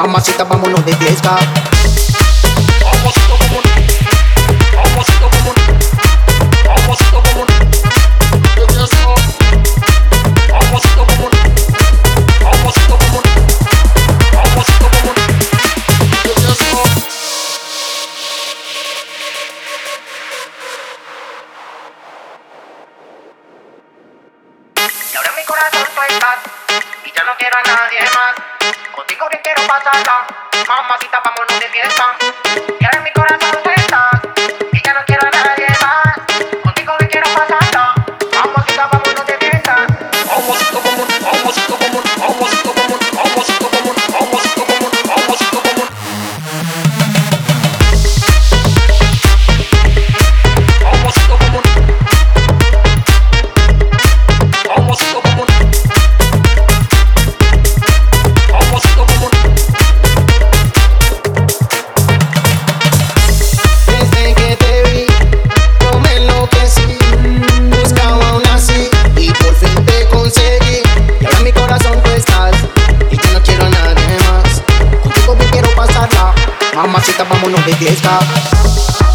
Mamacita, vámonos de fiesta. Y ahora en mi corazón tú estás y ya no quiero a nadie más. Contigo bien quiero pasarla, mamacita, vámonos de fiesta. Y ahora en mi corazón tú estás y ya no quiero a nadie más. Contigo bien quiero pasarla, mamacita, vámonos de fiesta. Mamacita, vámonos, mamacita, vámonos, mamacita, vámonos, mamacita, vámonos, mamacita, vámonos, mamacita, vámonos. Mamacita, vámonos. Desde que te vi, yo me enloquecí. Buscaba una así y por fin te conseguí. Y ahora en mi corazón tú estás y yo no quiero a nadie más. Contigo me quiero pasarla, mamacita, vámonos de fiesta.